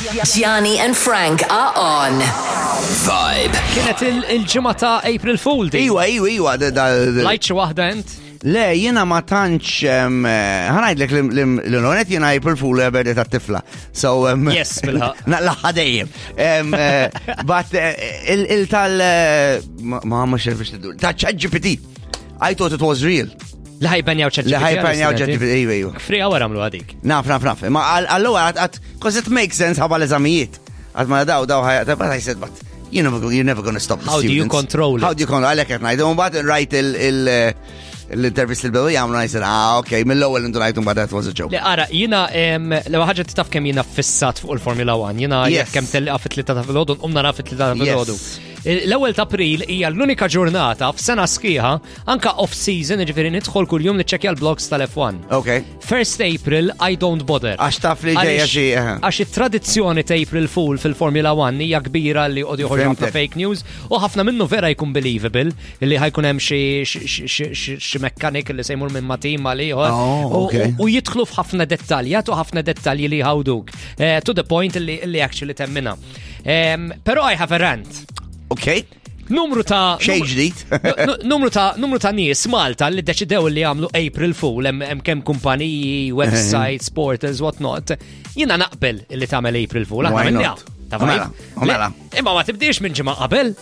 Gianni and Frank are on Vibe. Kienet il-ġimgħa ta' April Fool di. Iwa. Lajt xi waħda ent? Le, jena ma tantx, ħanajdlek l-onet jena April Fool berdet għat-tifla. So, Yes, bilħaq. Naqlaħħa dejjem. But, il-tal, ma xerf biex t-dur, ta' ChatGPT. I thought it was real. L-ħajpenjaw ċaċċi. L-ħajpenjaw ChatGPT, iwa. Free hour għamlu għadik. Naf. Ma allora, cause it makes sense ħabba l-eżamijiet. Għad ma daw ħajja, but I said, but you're never gonna stop the How do you students. control it? How do you control it? Għalek għet najdu, but write l-intervist l-bewi għamlu, I said, okay, mill-ewel indunajtum, but that was a joke. Le, ara, jina, l-ħagġa titaf kem jina fissat fuq il-Formula 1. Jina kem telli għafit li ta' fil-ħodu, nara fit li ta' fil-ħodu. L-ewwel ta' April hija l-unika ġurnata f'sena sħiħa anka off-season, ġifieri nidħol kuljum niċċekkja l-blogs tal-F1. Okay. 1st April I don't bother. Għax taf li ġejja xi. Għax it-tradizzjoni ta' April Fool fil-Formula 1 hija kbira li qogħdu joħorġu ħafna fake news u ħafna minnu vera jkun believable li ħajkun hemm xi mechanic li se jmur minn matim għal ieħor u jidħlu f'ħafna dettaljat u ħafna dettalji li jħawduk to the point li actually temmina. Però I have a rant. Okay. Numru ta' ġdid. numru ta' nies Malta li deċidew li jagħmlu April Fool hemm kemm kumpaniji, websites, portals, what not. Jiena naqbel li tagħmel April Fool. Mela. Imma ma tibdiex minn ġimgħa qabel.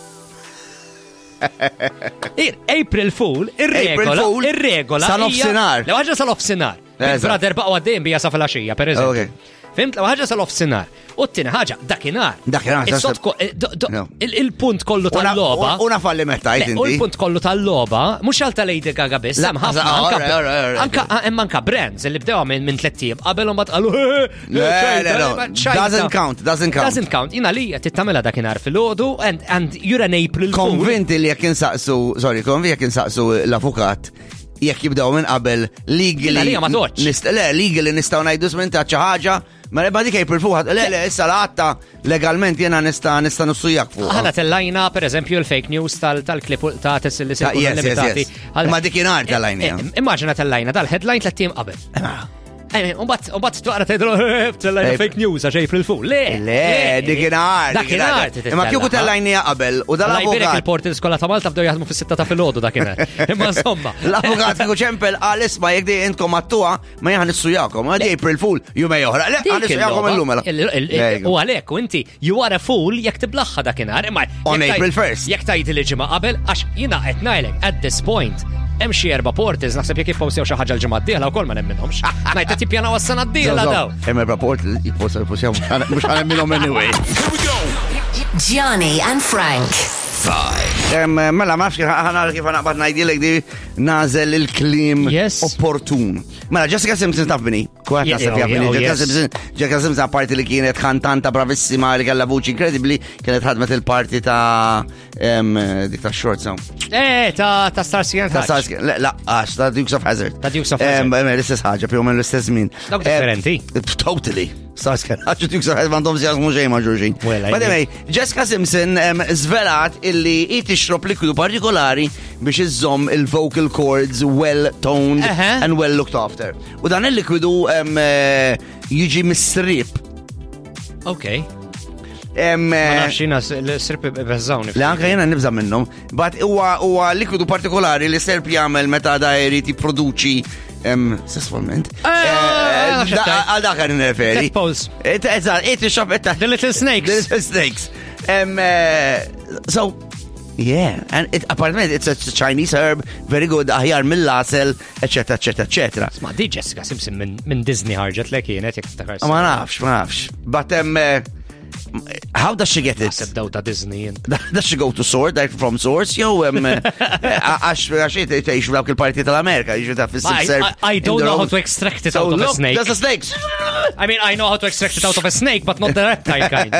April Fool, ir-regola. Sal-offsinar. Lew ħaġa sal-offsinar. Brother baqgħu għaddejjem bija sa fil-għaxija, pereżempju. Fimt, l ħaġa sal-offsinar. U t-tina ħaġa, dakinar. Il-punt kollu tal-loba. Una falli mettajt inti. U il-punt kollu tal-loba, mux għalta Lady Gaga biss, anka brands li bdewa minn 3 tiem, qabelhom bat qalu. Doesn't count. Jina li tittamela dakinar fil-ħodu, and you're an April Fool. Konvinti li jekk insaqsu l-avukat, jekk jibdaw minn qabel legally nistaw ngħidu minn ta' xi ħaġa, ma dik April Fool, le issa l-għatta legalment jena nista nussujak fuq. Aħna tellajna pereżempju l-fake news tal-klip ta' tessilli se jkunu limitati. Ma dikinhar tellajna. Immaġina tellajna dal-headline 3 tiem qabel. Umbat tuqra tgħidlu tellajna fake news għax April Fool. Le, dikinhar. Imma kieku tellajnija qabel u dal-avukat il-portals kollha ta' Malta bdew jaħdmu fis-6 ta' filgħodu dakinhar. Imma insomma. L-avukat kieku ċempel qal isma' jekk dej intkom għattuha ma jaħ nissujakom. Għadi April Fool jumej oħra. Le, nissujakom illum mela. U għalhekk u inti you are a fool jekk tiblaħħa dakinhar. Imma on April 1st. Jekk tgħid li ġimgħa qabel għax jiena qed ngħidlek at this point hemm xi 4 portals naħseb jekk jippostjaw xi ħaġa l-ġimgħa d-dieħla wkoll ma nemminhomx. Ngħid qed jippjanaw għas-sena d-dieħla daw. Hemm 4 portals jippostjaw mhux ħanemminhom anyway. Gianni and Frank. Mela ma fx ħana kif naqbad ngħidilek di nażel il-klim opportun. Mela Jessica Simpson taf bini. Kwaħt naħseb jaf bini. Jessica Simpson parti li kienet kantanta bravissima li kellha vuċi inkredibbli, kienet ħadmet il-parti ta' dik ta' short song. Ta' Starsky and Hutch. La, għax ta' Dukes of Hazzard. Ta' Dukes of Hazzard. L-istess ħaġa, più minn l-istess min. Dawk differenti. Totally. Starsky and Hutch Dukes of Hazzard m'għandhom jagħmlu xejn ma' ġurġin. But anyway, Jessica Simpson żvelat illi tixrob likwidu partikolari biex iżomm il-vocal cords well-toned and well-looked after. U dan il-likwidu jiġi mis-srib. Okay. Ma nafx jina l-srib beżawni. Le anka jena nibża minnhom, but huwa likwidu partikolari li serb jagħmel meta da jrid jipproduċi sessualment. Għal dak għan nirreferi. The little snakes. The little snakes. So, yeah, and apparently it's a Chinese herb, very good, aħjar mill-lasel, etc. Ma di Jessica Simpson minn Disney ħarġet le kienet jek t-takar. Ma nafx. But how does she get it? Sebdaw ta' Disney. Does she go to Source, like from Source? Għax jtejx flawk il-parti tal-Amerika, jiġu ta' fis-serb. I don't know how to extract it out of a snake. There's a snake. I mean, I know how to extract it out of a snake, but not the reptile kind.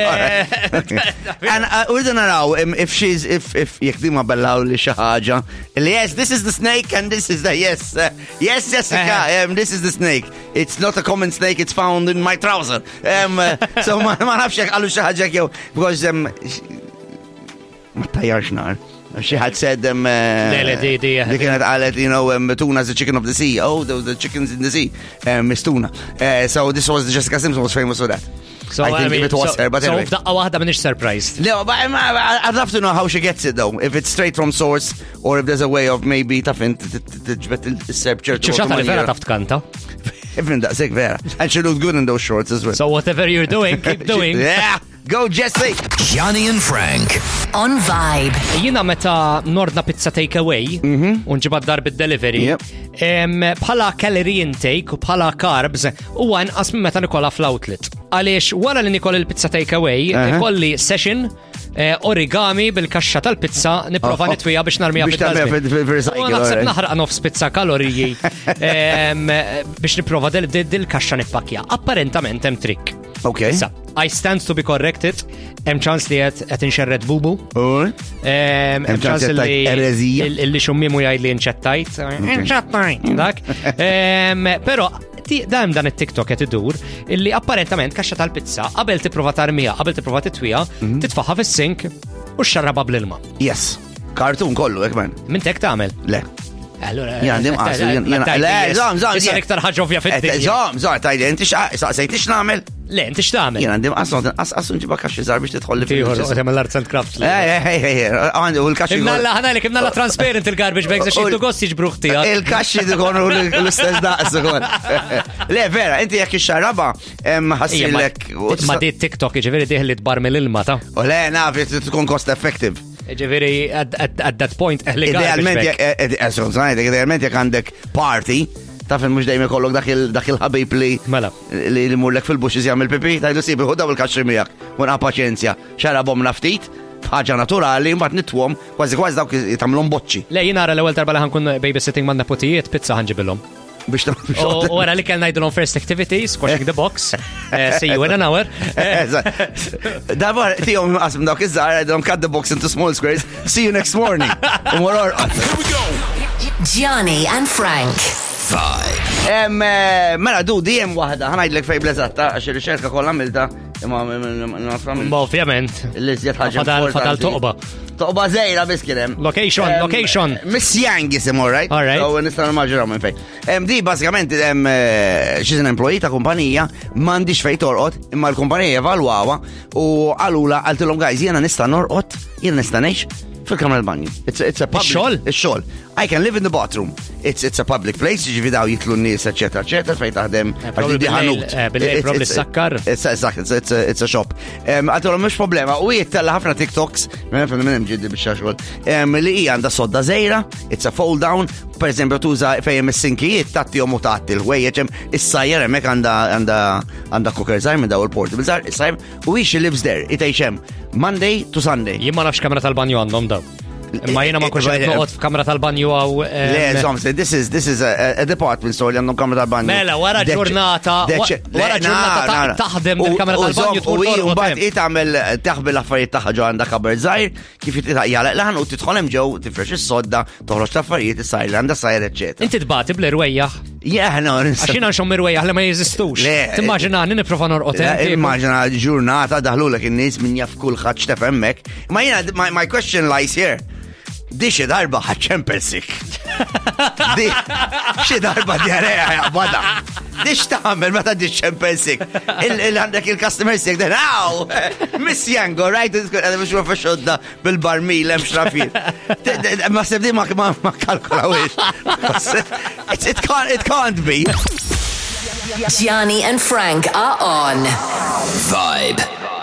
And we're naraw if jek di ma bellaw li xi ħaġa. Yes, this is the snake and this is the yes, Jessica, this is the snake. It's not a common snake, it's found in my trouser. So ma nafx jek għallu xi ħaġa jew because ma tajjarx nar. She had said them. They kienet qalet, tuna is the chicken of the sea. Oh, the chickens in the sea. Miss Tuna. So this was Jessica Simpson was famous for that. So I think if it was her, but anyway. So f'daqqa waħda minix surprised. No, but I'd love to know how she gets it though. If it's straight from source or if there's a way of maybe tafin tġbet il-search. ċuċata li vera taf tkanta. Even daqsek vera. And she looked good in those shorts as well. So whatever you're doing, keep doing. Yeah. Go, Jesse! Johnny and Frank. On Vibe. Jina meta nordna pizza takeaway, unġibad dar bid-delivery, bħala calorie intake u bħala carbs, u inqas minn meta nikola fl-outlet. Għaliex wara li nikol il-pizza takeaway, ikolli session origami bil-kaxxa tal-pizza niprofa nitwija biex narmija fil-recycle. U naħseb naħraq nofs pizza kaloriji biex niprofa dil-kaxxa nippakja. Apparentament hemm trick. Okay. I stand to be corrected. Hemm ċans li qed inxerred bubu. Hemm ċans li xummimu jgħid li nċettajt. Nċettajt, dak. Però hemm dan it-TikTok qed idur illi apparentament kaxxa tal-pizza qabel tipprova tarmija, qabel tipprova titwija, titfaħħa fis-sink u xarraba bl-ilma. Yes. Kartun kollu hekk man. Min tek tagħmel? Le. Allora, Issa iktar ħaġa ovvja fit-dinja. Tajli, inti saqsejtix nagħmel? Le, inti x'tagħmel? Jien għandim qasqas nġibha kaxxi żgħar biex tidħol fi l-arts and crafts. Għandi u l-kaxxi. Imnalla transparent il-garbage bags għax intu gost jiġbruħ tiegħek. Il-kaxxi ikunu l-istess daqs ukoll. Le, vera, inti jekk ix-xaraba ħassilek. Ma di TikTok jiġifieri diħli tbar mill-ilma ta'. U le, naf tkun cost effective. Ġeveri, at that point, idealment jek għandek party, tafin mux dejjem kollok dak il-ħabib li murlek fil-buxis jgħamil pipi, tajdu sibi, hu daw il-kaxxi miegħek, unqa paċenzja, xarabhom naftit, ħaġa naturali, mbagħad nitwhom kważi dawk tagħmlhom boċċi. Le jien ara l-ewwel darba li ħankun babysitting man nepotijiet, pizza ħanġibilhom. U għara li kellna jgħidulhom first activities, squashing the box, see you in an hour. Dabar, tijom għasm dawk iż-żar, għidhom cut the box into small squares, see you next morning. Here we go. Johnny and Frank. Mela, dijem wahda, ħanajdlek fej blezatta, għax il-riċerka kollha għamilta, ovvjament. L-iżjed ħaġa fadal toqba. Toqba zejra bis kien hemm. Location. Miss Yang jisim, all right? So nistgħu nimmaġinaw minn fejn. Di bażikament she's an employee ta' kumpanija, m'għandix fejn torqod, imma l-kumpanija evalwawa u għalula għaltilhom guys jiena nista' norqod, jiena nista' ngħix fil-kamra l-banju. It's a public. Ix-xogħol. I can live in the bathroom. It's a public place, ġifi daw jitlu n-nies, eccetera, fejn taħdem għax di ħanut. Probably sakkar. It's a shop. Għaltilhom mhux problema. U jittella ħafna TikToks, minn ġiddi biex xogħol, li hija għandha sodda żejra, it's a fold down, per eżempju tuża fejn is-sinkijiet tattihom u tagħti l-ħwejjeġ hemm is-sajjer hemmhekk għandha cooker żgħar minn daw il-portable żgħar, is-sajjer u she lives there, itgħix hemm Monday to Sunday. Jien ma nafx kamra tal-banju għandhom daw. Ma jiena ma kunx qed noqgħod f'kamra tal-banju għaw. Le, this is a department store li għandhom kamra tal-banju. Mela, wara ġurnata taħdem il-kamra tal-banju tmur u mbagħad qed tagħmel taħbil affarijiet tagħha ġo għandha kabel żgħir, kif jagħlaq laħan u tidħol hemm ġew tifrex is-sodda, toħroġ taffarijiet is-sajr li għandha sajr eċċetera. Inti tbagħti bl-irwejjaħ. Għaxina nxom irwejjaħ li ma jeżistux. Timmaġina niprofa norqod. Immaġina ġurnata daħlulek in-nies min jaf kulħadd x'tef hemmhekk. Ma jiena my question lies here. Di xi darba ħaċċempelsik. Di xi darba diarrea jaqbada. Di x'tagħmel meta di ċempelsik. Għandek il-customer sik then aw! Miss Yango, right? Għadha biex rufa xodda bil-barmil hemm xrafil. Ma sebdi ma kalkulawiex. It can't be. Johnny and Frank are on Vibe.